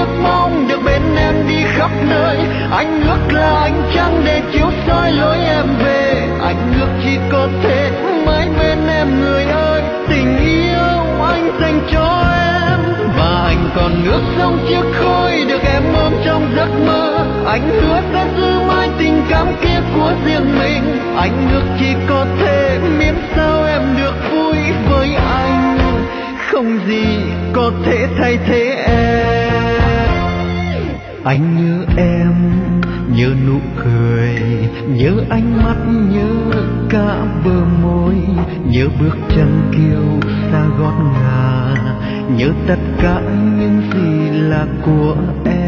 ước mong được bên em đi khắp nơi. Anh ước là ánh trăng để chiếu soi lối em về. Anh ước chỉ có thể mãi bên em người ơi. Tình yêu anh dành cho em, và anh còn ước sống chiếc khói được em ôm trong giấc mơ. Anh hứa sẽ giữ mãi tình cảm kia của riêng mình. Anh ước chỉ có thể miễn sao em được vui với anh, không gì có thể thay thế em. Anh nhớ em, nhớ nụ cười, nhớ ánh mắt, nhớ cả bờ môi, nhớ bước chân kiêu sa gót ngà, nhớ tất cả những gì là của em.